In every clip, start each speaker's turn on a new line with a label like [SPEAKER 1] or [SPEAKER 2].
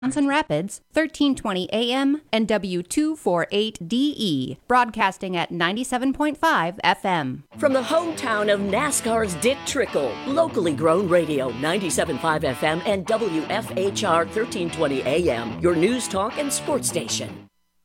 [SPEAKER 1] Johnson Rapids, 1320 AM and W248DE, broadcasting at 97.5 FM.
[SPEAKER 2] From the hometown of NASCAR's Dick Trickle, locally grown radio, 97.5 FM and WFHR 1320 AM, your news talk and sports station.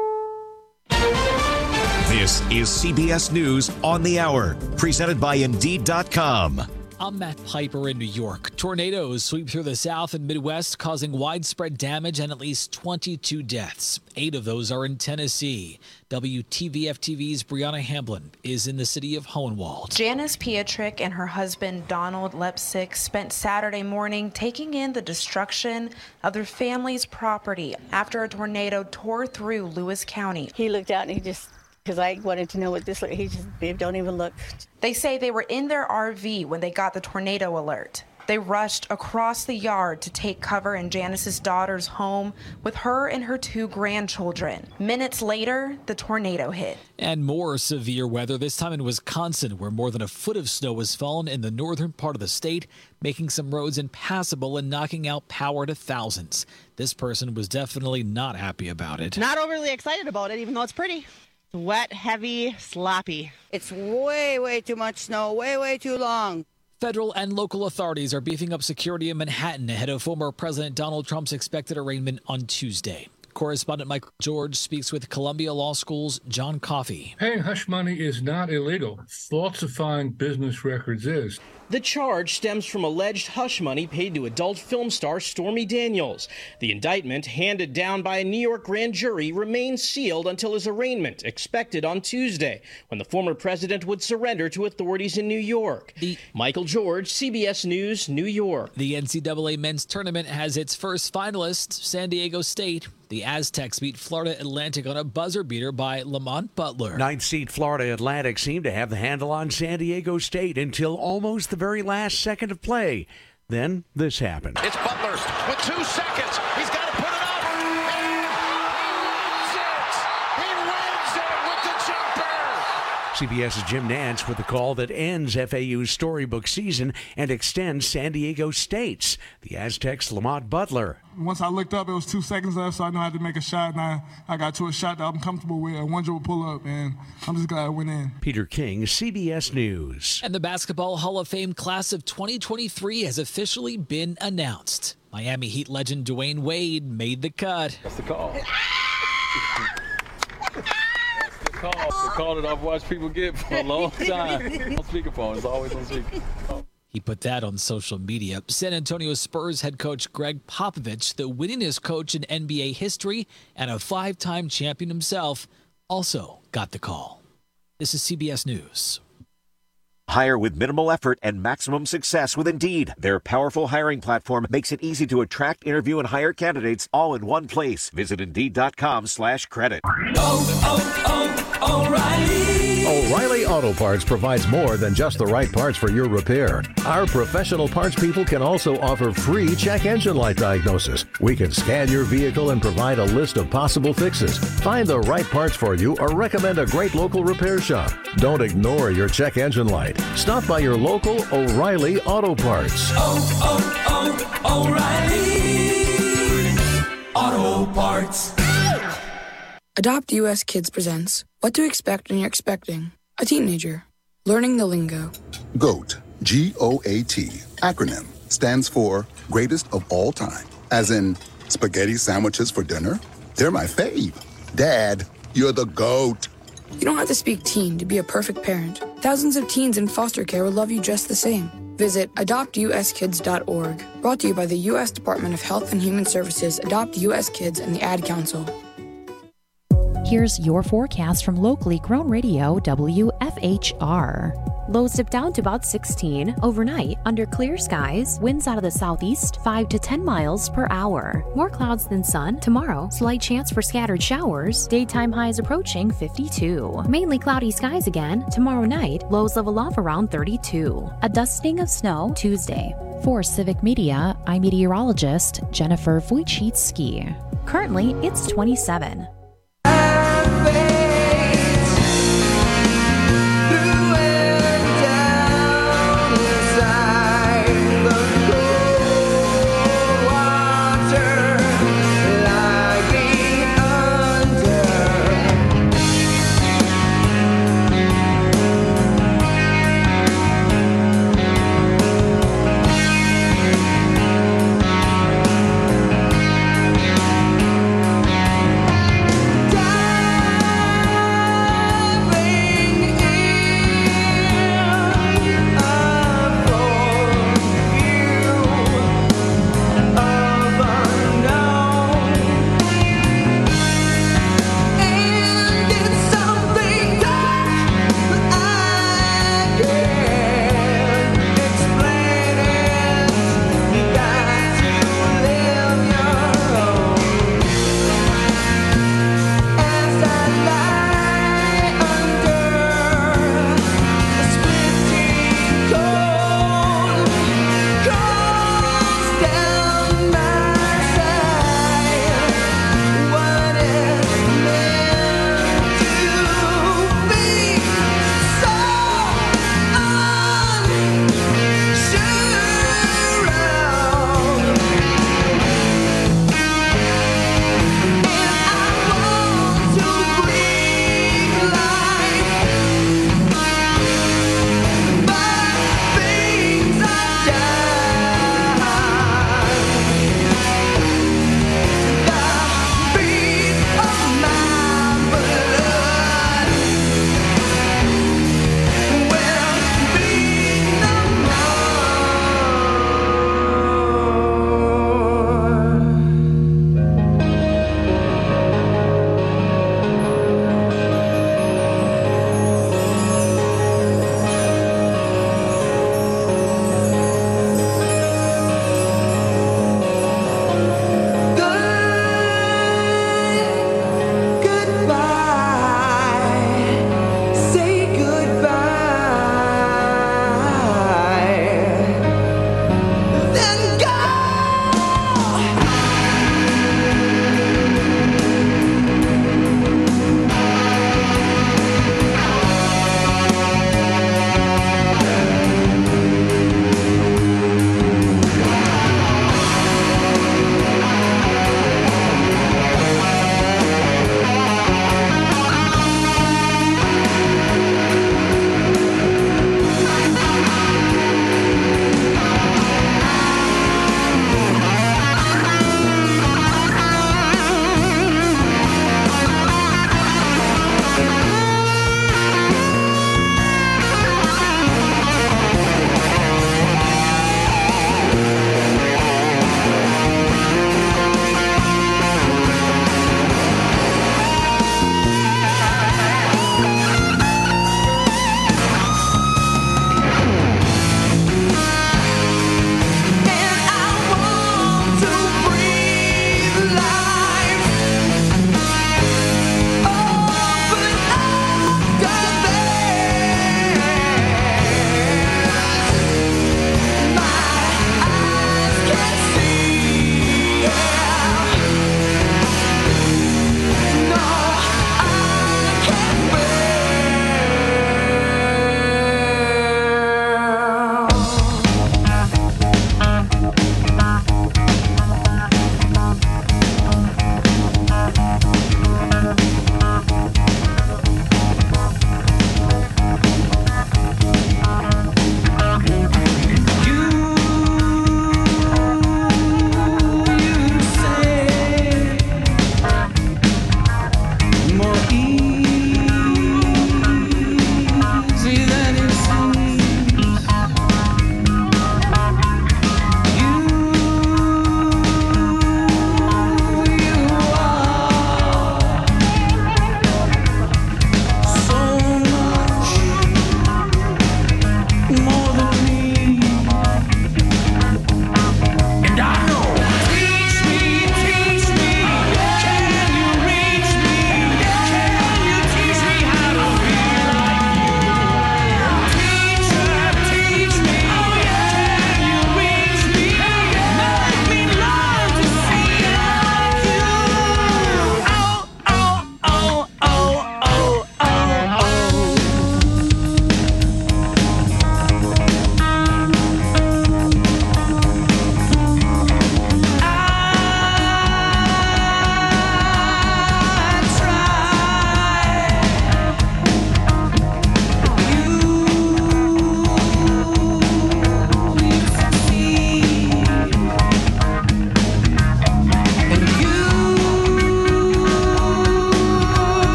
[SPEAKER 3] This is CBS News on the Hour, presented by Indeed.com.
[SPEAKER 4] I'm Matt Piper in New York. Tornadoes sweep through the South and Midwest, causing widespread damage and at least 22 deaths. 8 of those are in Tennessee. WTVF-TV's Brianna Hamblin is in the city of Hohenwald.
[SPEAKER 5] Janice Pietrich and her husband Donald Lepsick spent Saturday morning taking in the destruction of their family's property after a tornado tore through Lewis County.
[SPEAKER 6] He looked out and he just... because I wanted to know what this looked like. He just, babe, don't even look.
[SPEAKER 5] They say they were in their RV when they got the tornado alert. They rushed across the yard to take cover in Janice's daughter's home with her and her 2 grandchildren. Minutes later, the tornado hit.
[SPEAKER 4] And more severe weather, this time in Wisconsin, where more than a foot of snow has fallen in the northern part of the state, making some roads impassable and knocking out power to thousands. This person was definitely not happy about it.
[SPEAKER 7] Not overly excited about it, even though it's pretty. Wet, heavy, sloppy.
[SPEAKER 6] It's way, way too much snow, way, way too long.
[SPEAKER 4] Federal and local authorities are beefing up security in Manhattan ahead of former President Donald Trump's expected arraignment on Tuesday. Correspondent Michael George speaks with Columbia Law School's John Coffey.
[SPEAKER 8] Paying hush money is not illegal. Falsifying business records is.
[SPEAKER 9] The charge stems from alleged hush money paid to adult film star Stormy Daniels. The indictment, handed down by a New York grand jury, remains sealed until his arraignment, expected on Tuesday, when the former president would surrender to authorities in New York. Michael George, CBS News, New York.
[SPEAKER 4] The NCAA men's tournament has its first finalist, San Diego State. The Aztecs beat Florida Atlantic on a buzzer beater by Lamont Butler.
[SPEAKER 10] 9th seed Florida Atlantic seemed to have the handle on San Diego State until almost the very last second of play. Then this happened.
[SPEAKER 11] It's Butler with 2 seconds. He's got to put it up. And he wins it with the jumper.
[SPEAKER 10] CBS's Jim Nantz with the call that ends FAU's storybook season and extends San Diego State's. The Aztecs' Lamont Butler.
[SPEAKER 12] Once I looked up, it was 2 seconds left, so I knew I had to make a shot, and I got to a shot that I'm comfortable with, a one-dribble pull-up, and I'm just glad I went in.
[SPEAKER 10] Peter King, CBS News.
[SPEAKER 4] And the Basketball Hall of Fame class of 2023 has officially been announced. Miami Heat legend Dwayne Wade made the cut.
[SPEAKER 13] That's the call. That's the call that I've watched people get for a long time. On speakerphone, it's always on speakerphone.
[SPEAKER 4] He put that on social media. San Antonio Spurs head coach Greg Popovich, the winningest coach in NBA history and a 5-time champion himself, also got the call. This is CBS News.
[SPEAKER 3] Hire with minimal effort and maximum success with Indeed. Their powerful hiring platform makes it easy to attract, interview, and hire candidates all in one place. Visit Indeed.com/credit.
[SPEAKER 14] O'Reilly Auto Parts provides more than just the right parts for your repair. Our professional parts people can also offer free check engine light diagnosis. We can scan your vehicle and provide a list of possible fixes. Find the right parts for you or recommend a great local repair shop. Don't ignore your check engine light. Stop by your local O'Reilly Auto Parts.
[SPEAKER 15] O'Reilly Auto Parts.
[SPEAKER 16] Adopt US Kids presents What to Expect When You're Expecting a Teenager. Learning the lingo.
[SPEAKER 17] GOAT, G-O-A-T, acronym, stands for Greatest of All Time. As in, spaghetti sandwiches for dinner? They're my fave. Dad, you're the GOAT.
[SPEAKER 16] You don't have to speak teen to be a perfect parent. Thousands of teens in foster care will love you just the same. Visit adoptuskids.org. Brought to you by the U.S. Department of Health and Human Services, Adopt U.S. Kids, and the Ad Council.
[SPEAKER 18] Here's your forecast from locally grown radio WFHR. Lows dip down to about 16 overnight under clear skies. Winds out of the southeast 5 to 10 miles per hour. More clouds than sun. Tomorrow, slight chance for scattered showers. Daytime highs approaching 52. Mainly cloudy skies again. Tomorrow night, lows level off around 32. A dusting of snow Tuesday. For Civic Media, I'm meteorologist Jennifer Wojcicki. Currently, it's 27.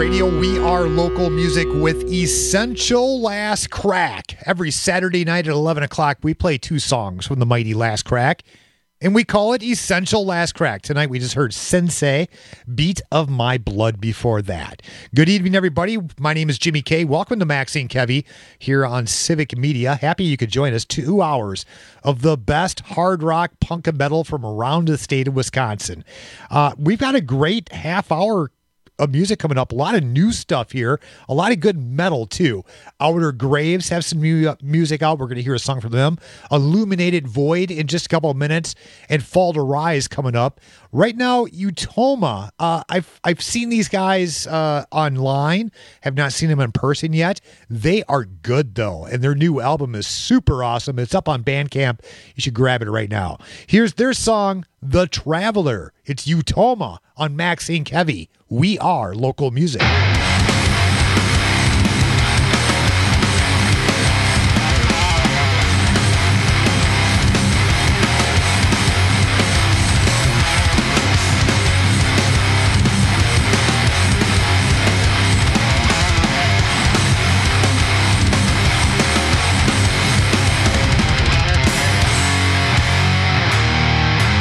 [SPEAKER 15] Radio. We are local music with Essential Last Crack. Every Saturday night at 11 o'clock, we play 2 songs from the mighty Last Crack, and we call it Essential Last Crack. Tonight, we just heard Sensei, Beat of My Blood before that. Good evening, everybody. My name is Jimmy K. Welcome to Maxine Kevy here on Civic Media. Happy you could join us. 2 hours of the best hard rock, punk, and metal from around the state of Wisconsin. We've got a great half hour of music coming up. A lot of new stuff here. A lot of good metal, too. Outer Graves have some new music out. We're going to hear a song from them. Illuminated Void in just a couple of minutes. And Fall to Rise coming up. Right now, Utoma. I've seen these guys online. Have not seen them in person yet. They are good, though. And their new album is super awesome. It's up on Bandcamp. You should grab it right now. Here's their song, The Traveler. It's Utoma on Maxine Kevy. We are local music.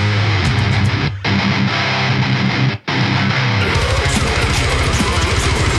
[SPEAKER 19] Traveler.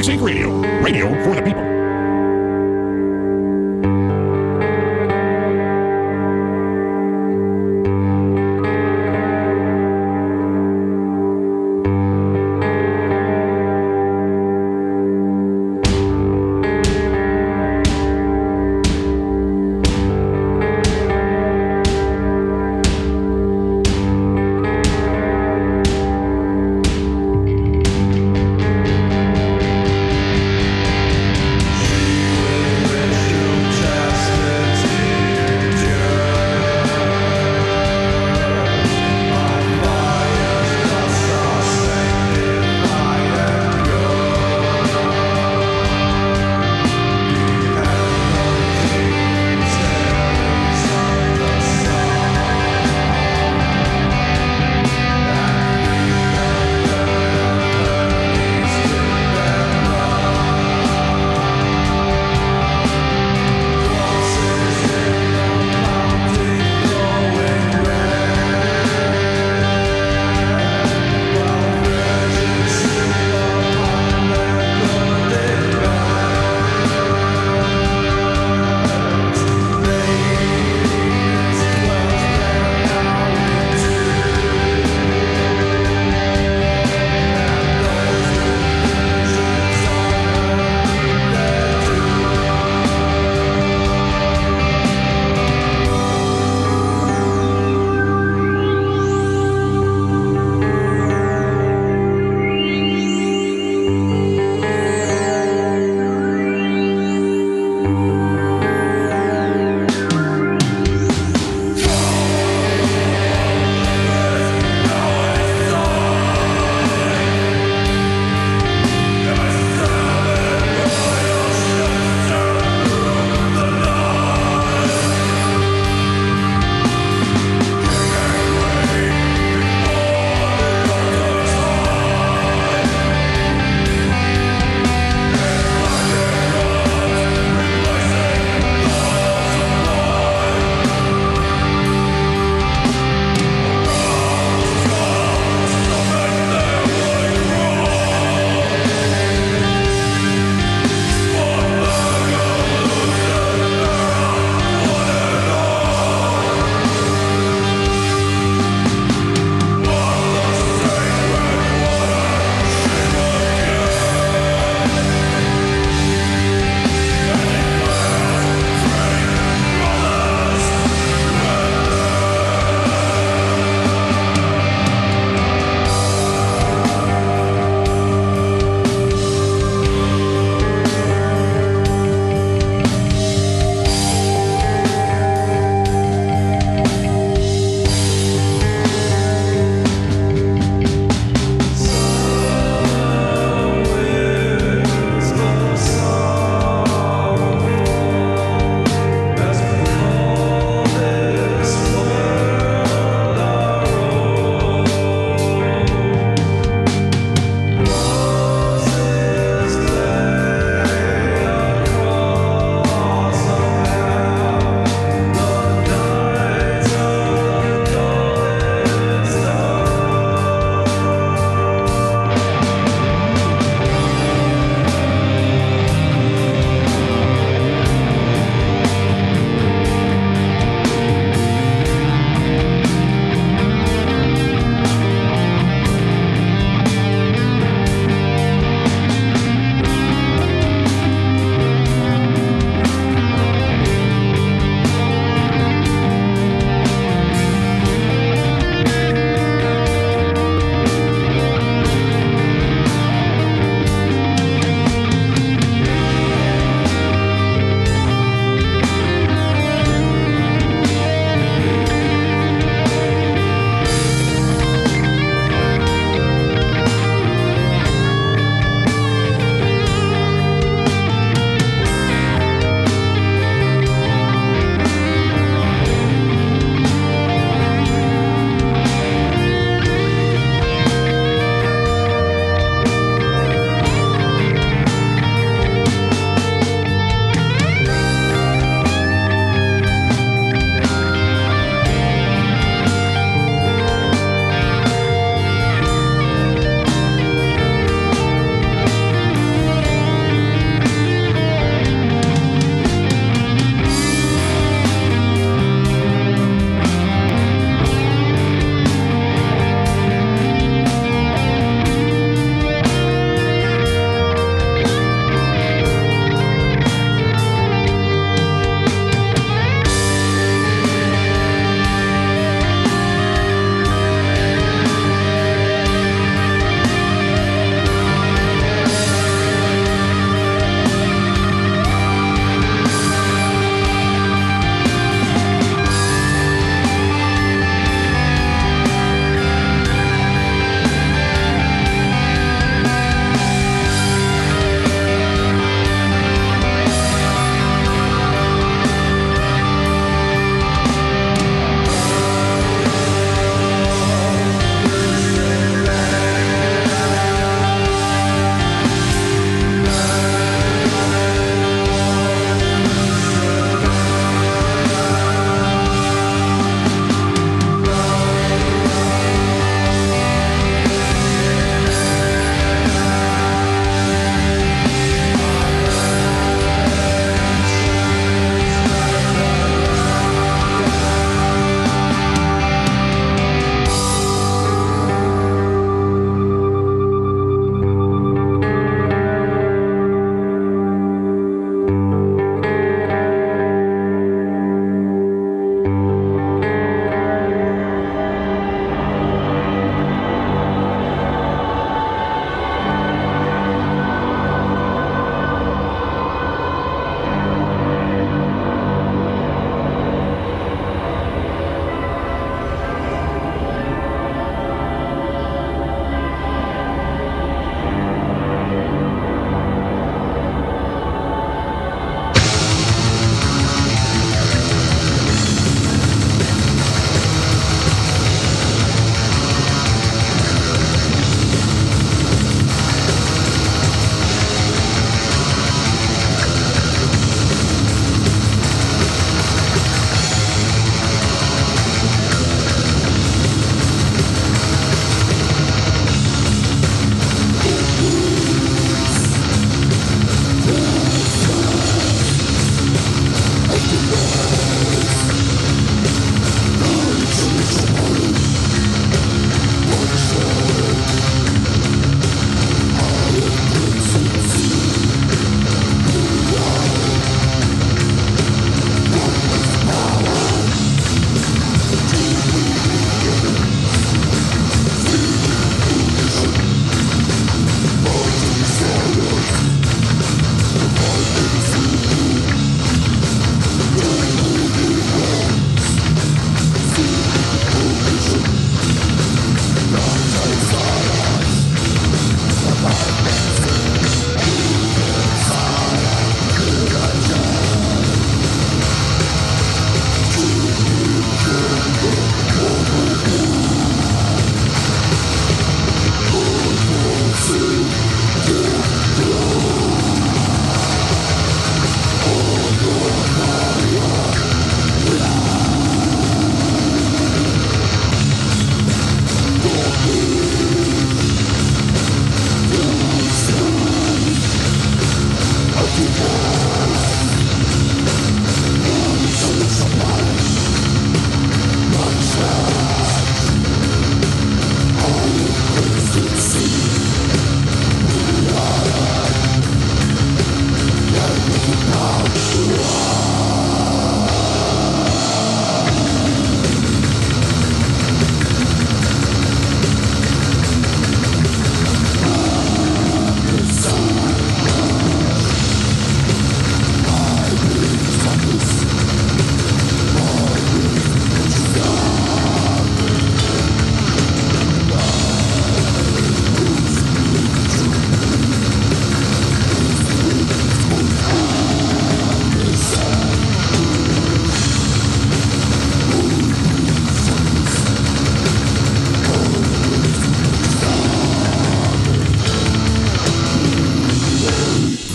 [SPEAKER 19] Classic Radio. Radio for the people.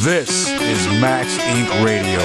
[SPEAKER 20] This is Max Inc. Radio.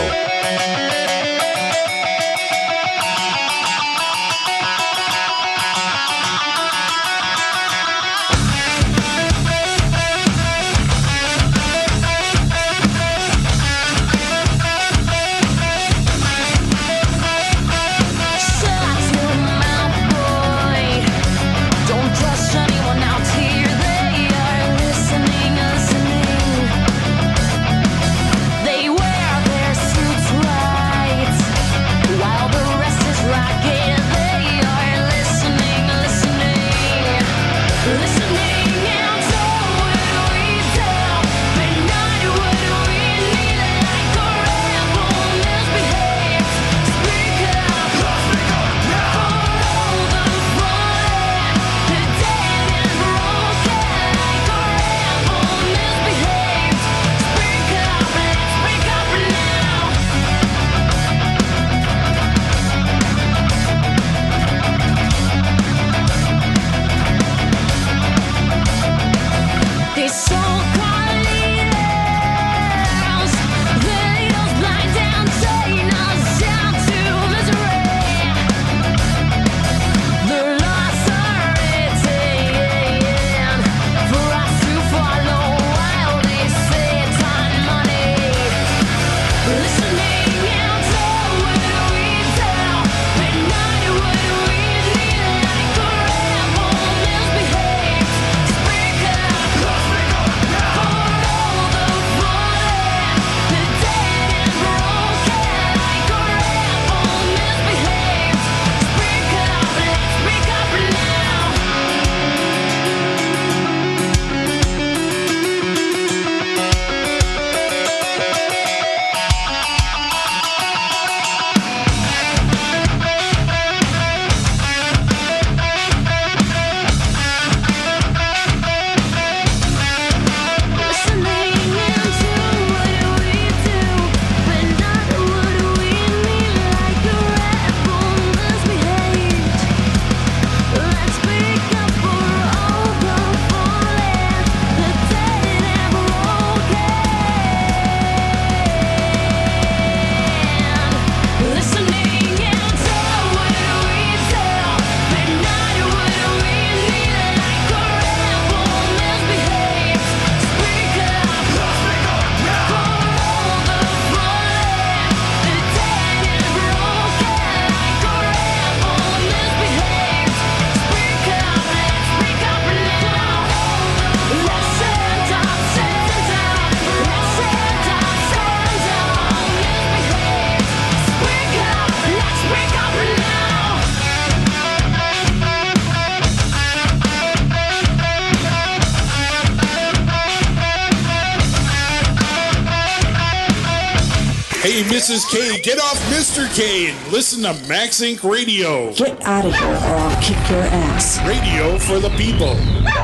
[SPEAKER 21] Hey, Mrs. K, get off Mr. K and listen to Max Inc. Radio.
[SPEAKER 2] Get out of here or I'll kick your ass.
[SPEAKER 21] Radio for the people.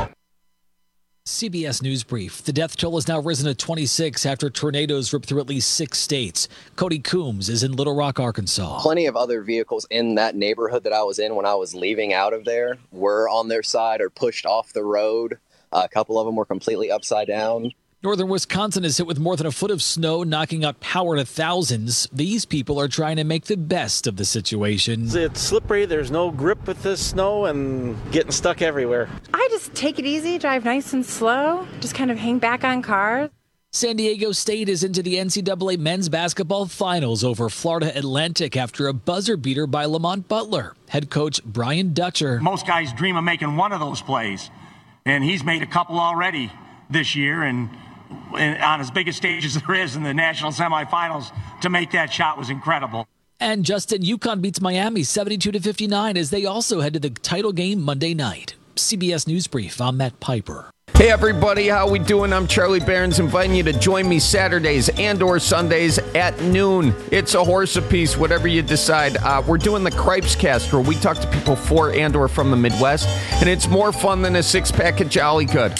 [SPEAKER 4] CBS News Brief. The death toll has now risen to 26 after tornadoes ripped through at least 6 states. Cody Coombs is in Little Rock, Arkansas.
[SPEAKER 22] Plenty of other vehicles in that neighborhood that I was in when I was leaving out of there were on their side or pushed off the road. A couple of them were completely upside down.
[SPEAKER 4] Northern Wisconsin is hit with more than a foot of snow, knocking out power to thousands. These people are trying to make the best of the situation.
[SPEAKER 23] It's slippery. There's no grip with this snow and getting stuck everywhere.
[SPEAKER 24] I just take it easy, drive nice and slow, just kind of hang back on cars.
[SPEAKER 4] San Diego State is into the NCAA men's basketball finals over Florida Atlantic after a buzzer beater by Lamont Butler. Head coach Brian Dutcher.
[SPEAKER 25] Most guys dream of making one of those plays, and he's made a couple already this year, and on as big a stage as there is in the national semifinals, to make that shot was incredible.
[SPEAKER 4] And Justin, UConn beats Miami 72-59 as they also head to the title game Monday night. CBS News Brief, I'm Matt Piper.
[SPEAKER 26] Hey everybody, how we doing? I'm Charlie Behrens, inviting you to join me Saturdays and or Sundays at noon. It's a horse apiece, whatever you decide. We're doing the Cripes Cast, where we talk to people for and or from the Midwest, and it's more fun than a six-pack of Jolly Good.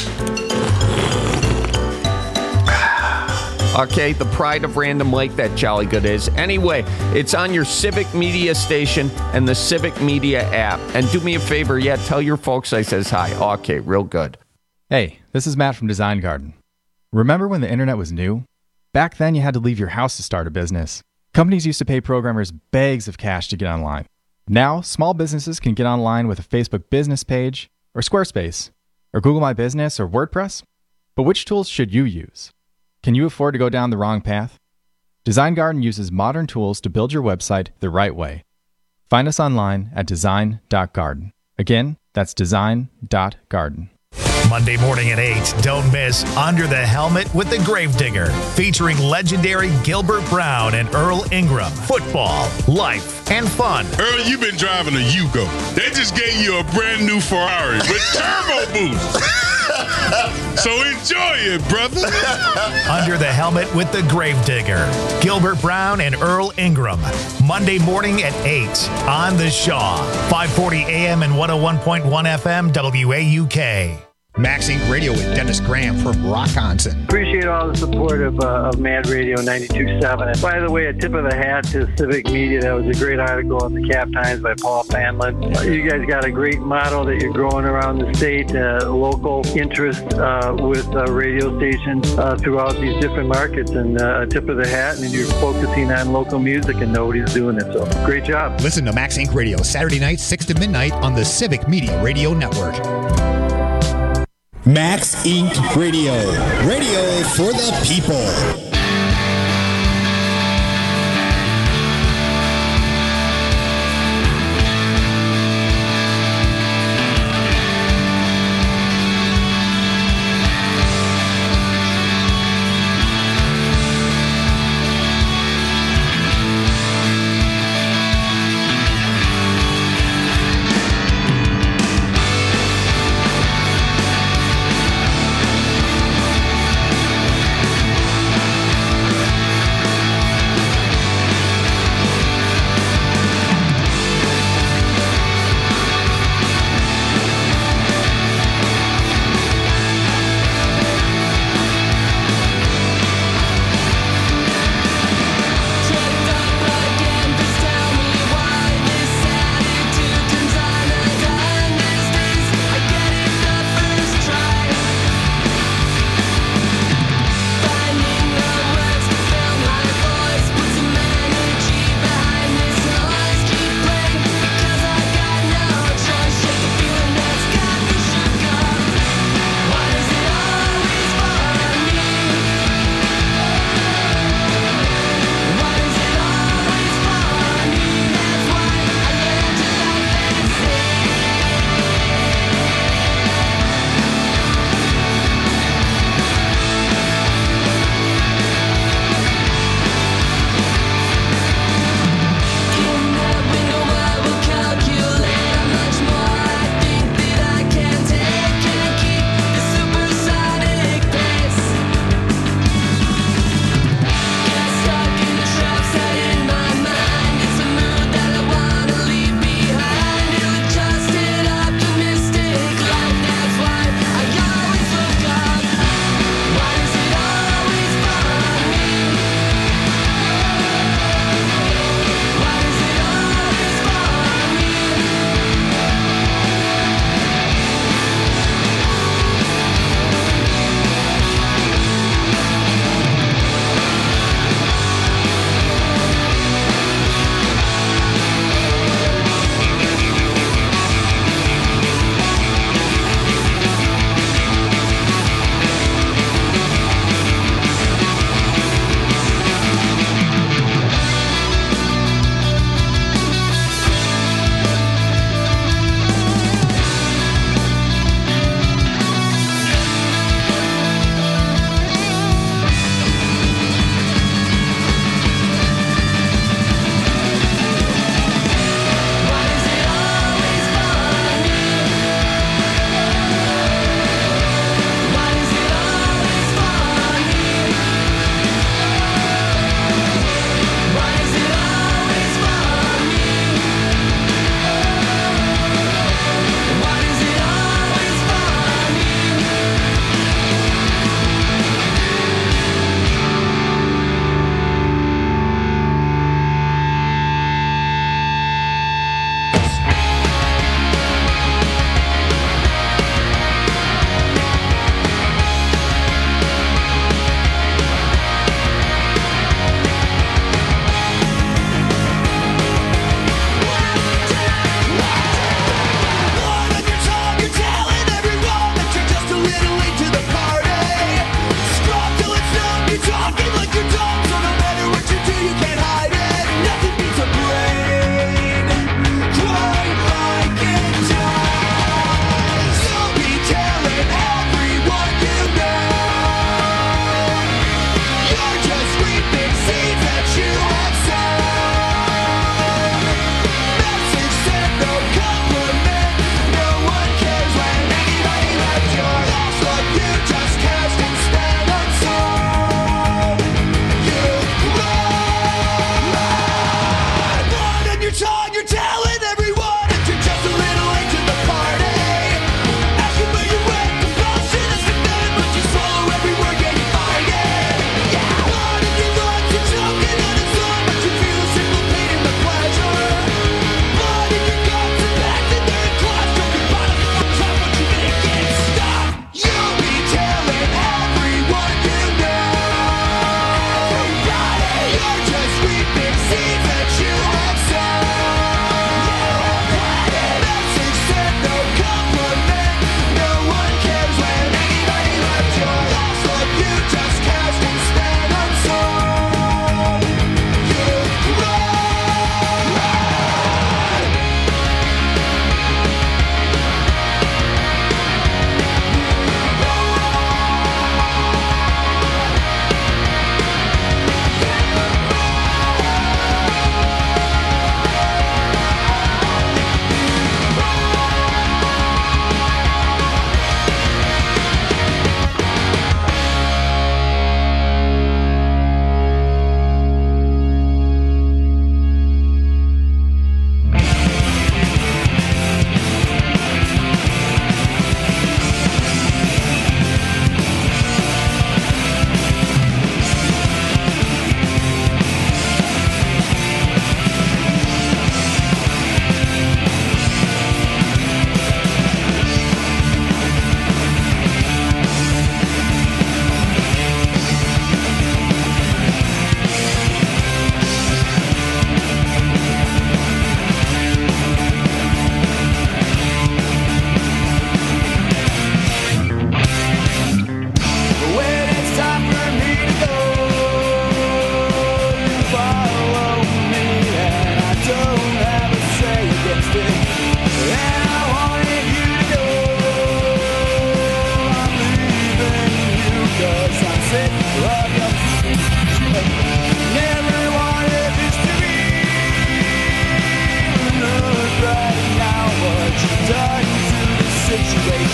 [SPEAKER 26] Okay, the pride of Random Lake, that Jolly Good is. Anyway, it's on your Civic Media station and the Civic Media app. And do me a favor, tell your folks I says hi. Okay, real good.
[SPEAKER 27] Hey, this is Matt from Design Garden. Remember when the internet was new?
[SPEAKER 1] Back then, you had to leave your house to start a business. Companies used to pay programmers bags of cash to get online. Now, small businesses can get online with a Facebook business page, or Squarespace, or Google My Business, or WordPress. But which tools should you use? Can you afford to go down the wrong path? Design Garden uses modern tools to build your website the right way. Find us online at design.garden. Again, that's design.garden.
[SPEAKER 5] Monday morning at 8, don't miss Under the Helmet with the Gravedigger, featuring legendary Gilbert Brown and Earl Ingram. Football, life, and fun.
[SPEAKER 21] Earl, you've been driving a Yugo. They just gave you a brand new Ferrari with turbo boost. So enjoy it, brother.
[SPEAKER 5] Under the Helmet with the Gravedigger, Gilbert Brown and Earl Ingram. Monday morning at 8 on The Shaw. 540 AM and 101.1 FM WAUK.
[SPEAKER 15] Max Inc. Radio with Dennis Graham from Rockonson.
[SPEAKER 6] Appreciate all the support of Mad Radio 92.7. And by the way, a tip of the hat to Civic Media. That was a great article in the Cap Times by Paul Fanlin. You guys got a great motto that you're growing around the state, local interest with radio stations throughout these different markets. And a tip of the hat, and you're focusing on local music, and nobody's doing it. So great job.
[SPEAKER 15] Listen to Max Inc. Radio Saturday night, 6 to midnight on the Civic Media Radio Network.
[SPEAKER 21] Max Inc. Radio. Radio for the people.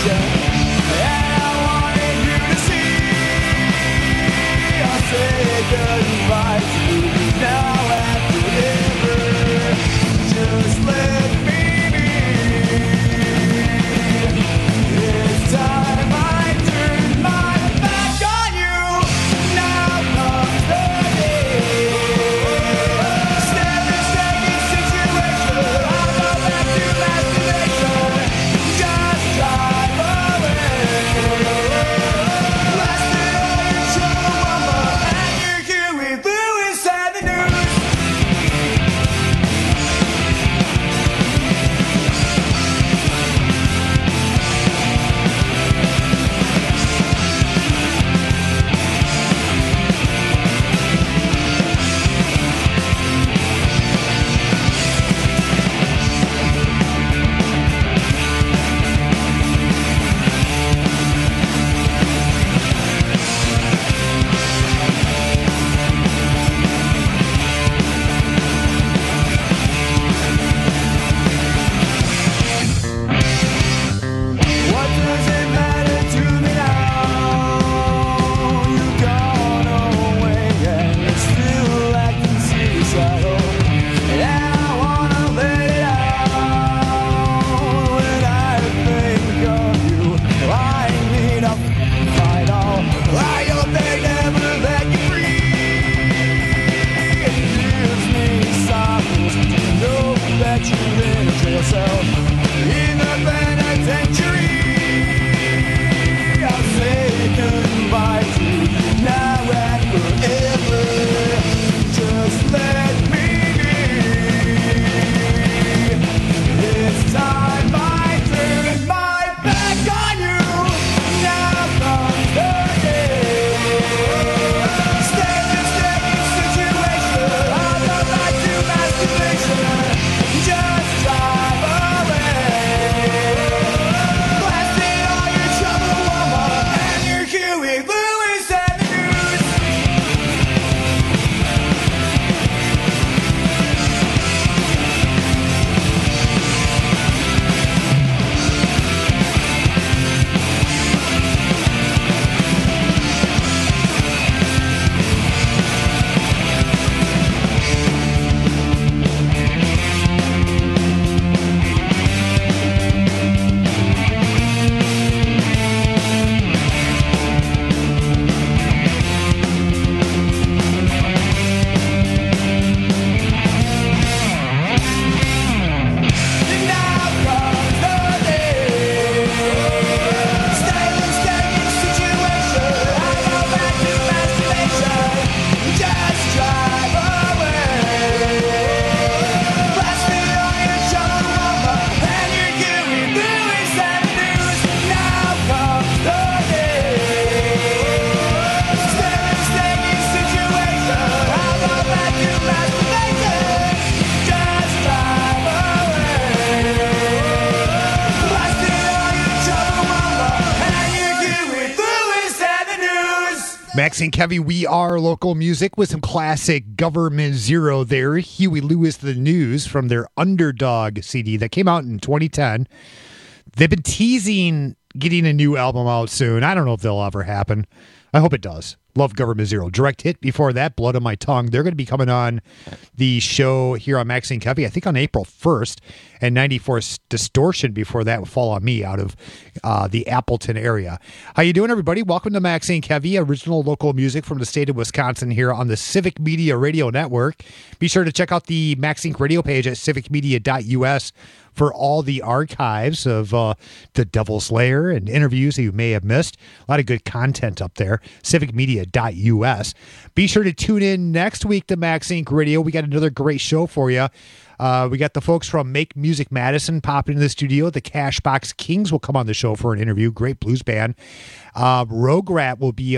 [SPEAKER 15] Max and Kevy, we are local music with some classic Government Zero there. Huey Lewis, The News from their Underdog CD that came out in 2010. They've been teasing getting a new album out soon. I don't know if that'll ever happen. I hope it does. Love Government Zero. Direct Hit before that, Blood on My Tongue. They're going to be coming on the show here on Max and Kevy, I think on April 1st. And 94 Distortion before that will Fall on Me out of the Appleton area. How you doing, everybody? Welcome to Max and Kevy, original local music from the state of Wisconsin here on the Civic Media Radio Network. Be sure to check out the Max Inc. radio page at civicmedia.us for all the archives of The Devil's Lair and interviews that you may have missed. A lot of good content up there. civicmedia.us. Be sure to tune in next week to Max Inc. Radio. We got another great show for you. We got the folks from Make Music Madison popping into the studio. The Cashbox Kings will come on the show for an interview. Great blues band. Rogue Rat will be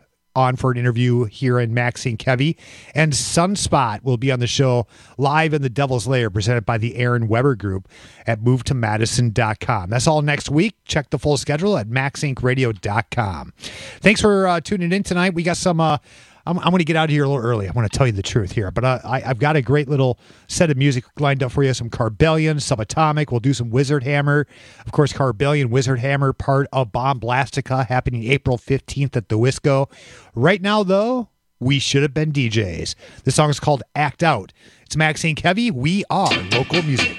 [SPEAKER 15] on for an interview here in Max and Kevy. And Sunspot will be on the show live in the Devil's Lair, presented by the Aaron Weber Group at movetomadison.com. That's all next week. Check the full schedule at maxincradio.com. Thanks for tuning in tonight. We got some I'm going to get out of here a little early. I want to tell you the truth here, but I've got a great little set of music lined up for you. Some Carbellion, Subatomic. We'll do some Wizard Hammer. Of course, Carbellion, Wizard Hammer, part of Bomb Blastica, happening April 15th at the Wisco. Right now, though, we should have been DJs. This song is called Act Out. It's Max and Kevy. We are local music.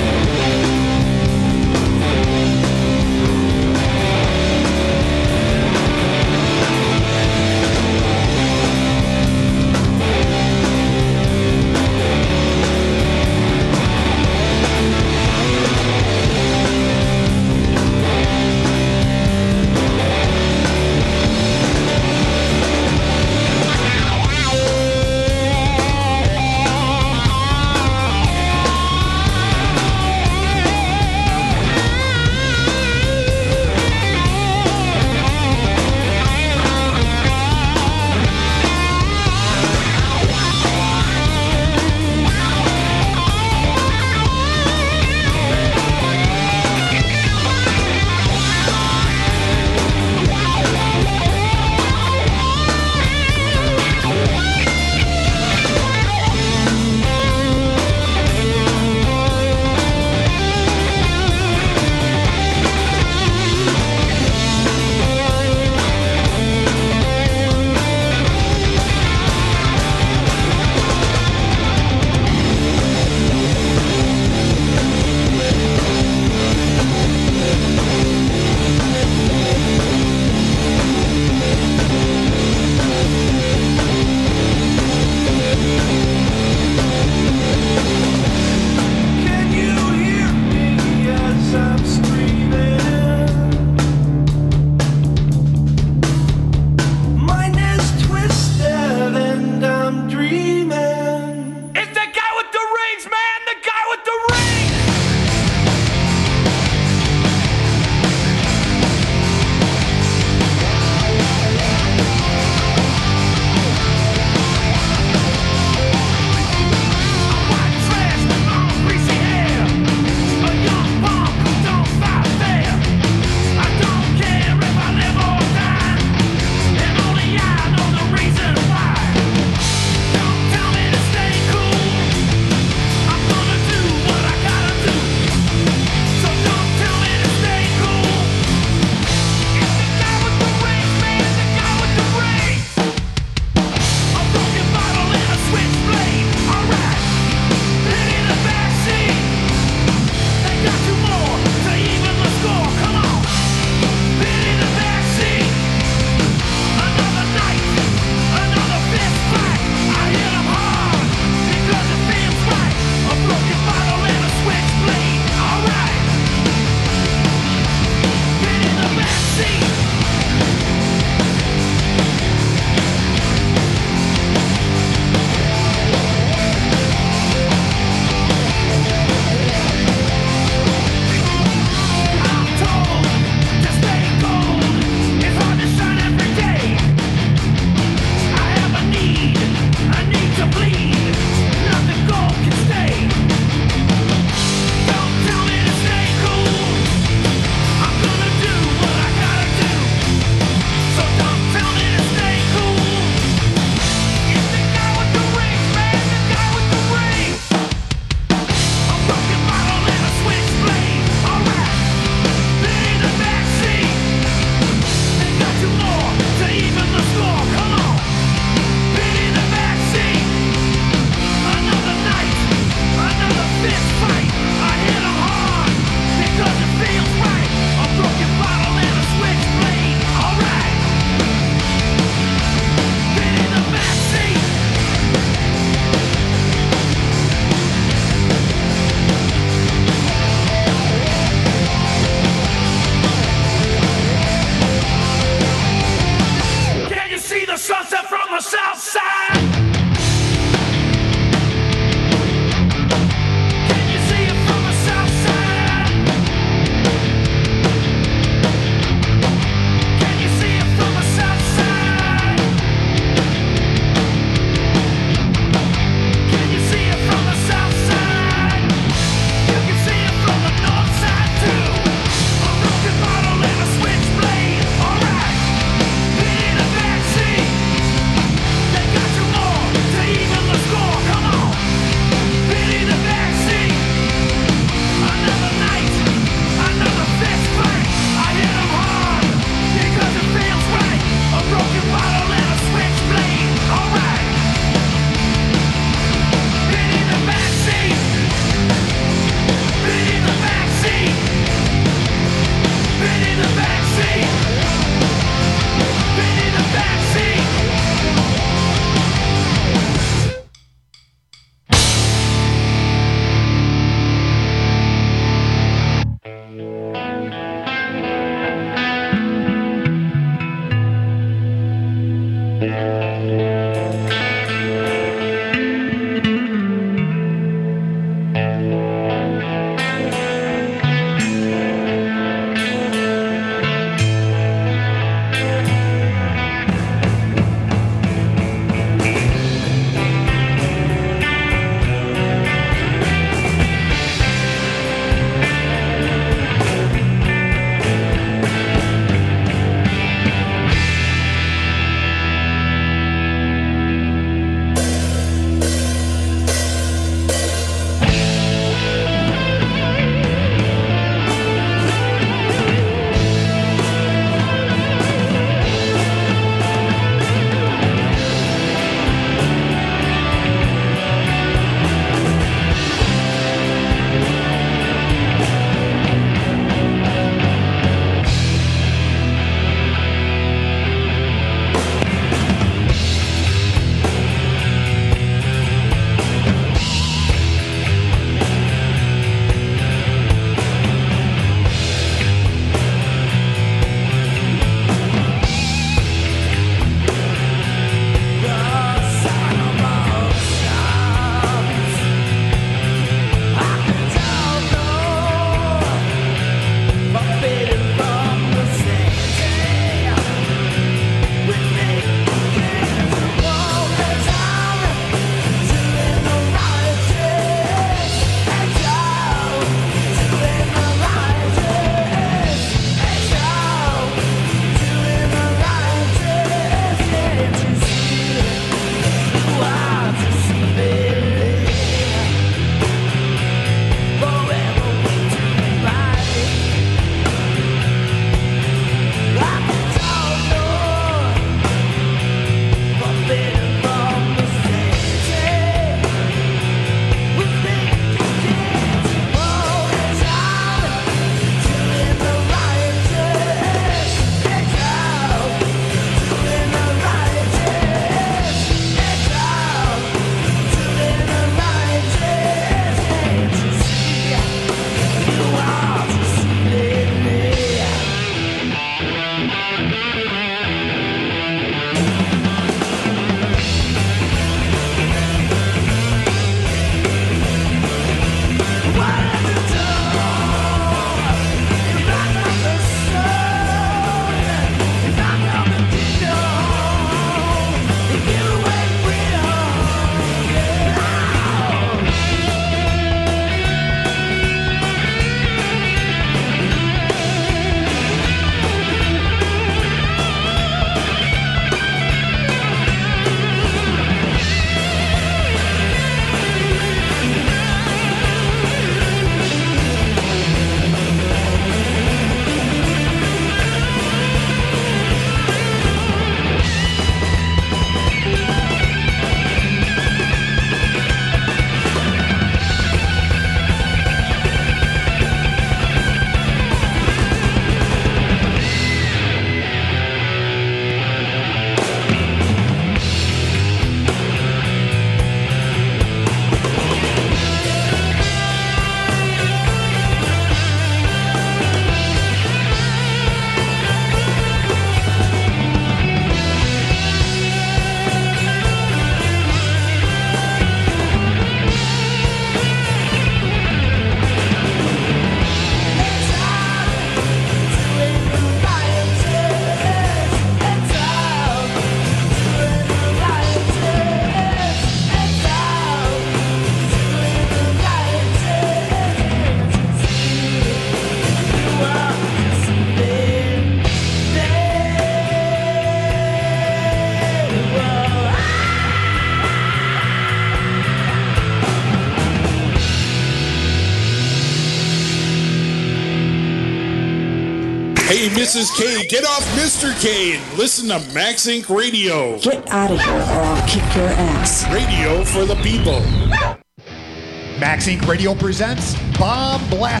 [SPEAKER 21] Hey, Mrs. K, get off Mr. K and listen to Max Inc. Radio.
[SPEAKER 7] Get out of here or I'll kick your ass.
[SPEAKER 21] Radio for the people.
[SPEAKER 15] Max Inc. Radio presents Bomb Blast.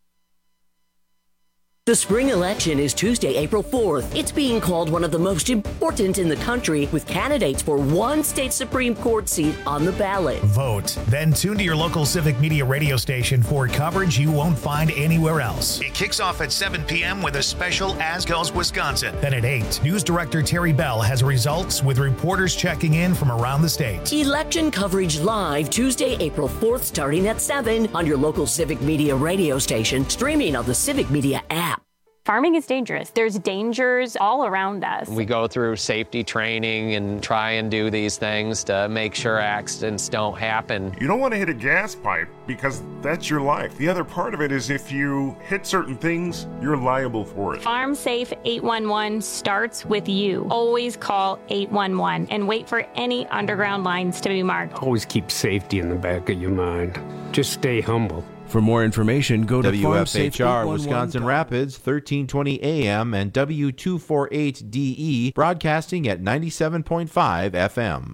[SPEAKER 2] The spring election is Tuesday, April 4th. It's being called one of the most important in the country, with candidates for one state Supreme Court seat on the ballot.
[SPEAKER 5] Vote. Then tune to your local Civic Media radio station for coverage you won't find anywhere else. It kicks off at 7 p.m. with a special As Goes Wisconsin. Then at 8, News Director Terry Bell has results with reporters checking in from around the state.
[SPEAKER 2] Election coverage live Tuesday, April 4th, starting at 7 on your local Civic Media radio station, streaming on the Civic Media app.
[SPEAKER 8] Farming is dangerous. There's dangers all around us.
[SPEAKER 9] We go through safety training and try and do these things to make sure accidents don't happen.
[SPEAKER 19] You don't want to hit a gas pipe because that's your life. The other part of it is if you hit certain things, you're liable for it.
[SPEAKER 8] Farm Safe 811 starts with you. Always call 811 and wait for any underground lines to be marked.
[SPEAKER 10] Always keep safety in the back of your mind. Just stay humble.
[SPEAKER 11] For more information, go to
[SPEAKER 12] WFHR Wisconsin Rapids, 1320 AM and W248DE, broadcasting at 97.5 FM.